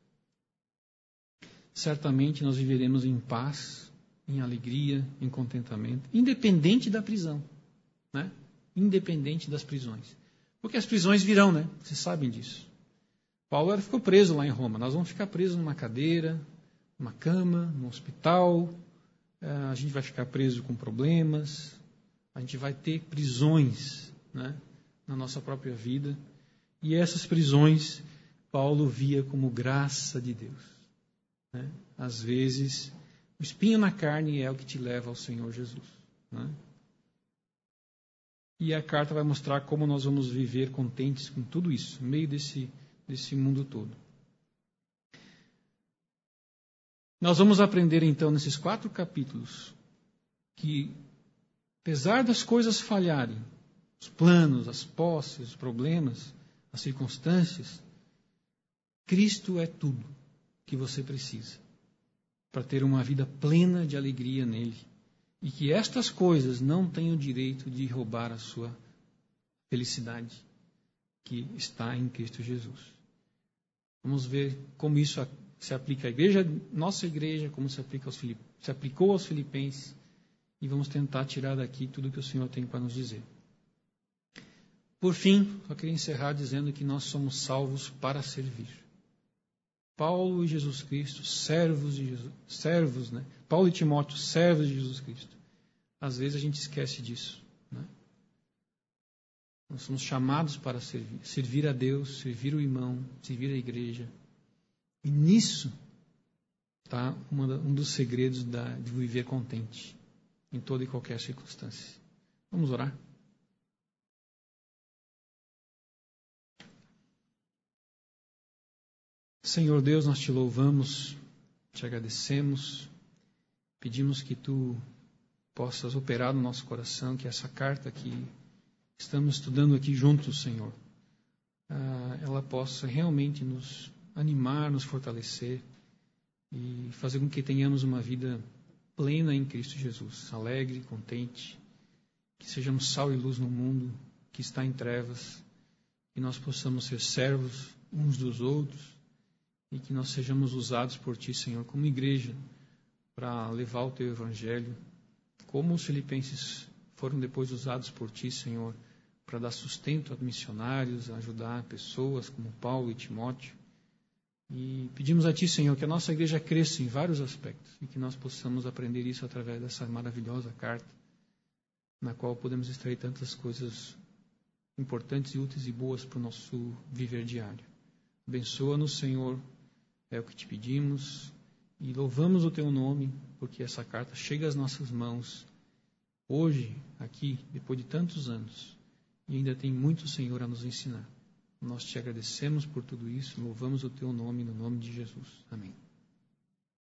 certamente nós viveremos em paz, em alegria, em contentamento, independente da prisão, né? Independente das prisões. Porque as prisões virão, né? Vocês sabem disso. Paulo ficou preso lá em Roma. Nós vamos ficar presos numa cadeira, numa cama, num hospital. A gente vai ficar preso com problemas. A gente vai ter prisões, né, na nossa própria vida. E essas prisões, Paulo via como graça de Deus, né? Às vezes, o espinho na carne é o que te leva ao Senhor Jesus, né? E a carta vai mostrar como nós vamos viver contentes com tudo isso, no meio desse, desse mundo todo. Nós vamos aprender, então, nesses quatro capítulos, que, apesar das coisas falharem, os planos, as posses, os problemas, as circunstâncias, Cristo é tudo que você precisa para ter uma vida plena de alegria nele. E que estas coisas não têm o direito de roubar a sua felicidade, que está em Cristo Jesus. Vamos ver como isso se aplica à igreja, nossa igreja, como se, aplica aos Filip... se aplicou aos filipenses, e vamos tentar tirar daqui tudo que o Senhor tem para nos dizer. Por fim, só queria encerrar dizendo que nós somos salvos para servir. Paulo e Jesus Cristo, servos de Jesus, servos, né? Paulo e Timóteo, servos de Jesus Cristo. Às vezes a gente esquece disso, né? Nós somos chamados para servir, servir a Deus, servir o irmão, servir a igreja. E nisso está um dos segredos da, de viver contente em toda e qualquer circunstância. Vamos orar? Senhor Deus, nós te louvamos, te agradecemos, pedimos que tu possas operar no nosso coração, que essa carta que estamos estudando aqui juntos, Senhor, ela possa realmente nos animar, nos fortalecer e fazer com que tenhamos uma vida plena em Cristo Jesus, alegre, contente, que sejamos sal e luz no mundo que está em trevas, que nós possamos ser servos uns dos outros, e que nós sejamos usados por Ti, Senhor, como igreja, para levar o Teu Evangelho, como os filipenses foram depois usados por Ti, Senhor, para dar sustento a missionários, ajudar pessoas como Paulo e Timóteo, E pedimos a Ti, Senhor, que a nossa igreja cresça em vários aspectos e que nós possamos aprender isso através dessa maravilhosa carta, na qual podemos extrair tantas coisas importantes e úteis e boas para o nosso viver diário. Abençoa-nos, Senhor, é o que Te pedimos, e louvamos o Teu nome, porque essa carta chega às nossas mãos hoje, aqui, depois de tantos anos, e ainda tem muito, Senhor, a nos ensinar. Nós Te agradecemos por tudo isso, louvamos o Teu nome, no nome de Jesus. Amém.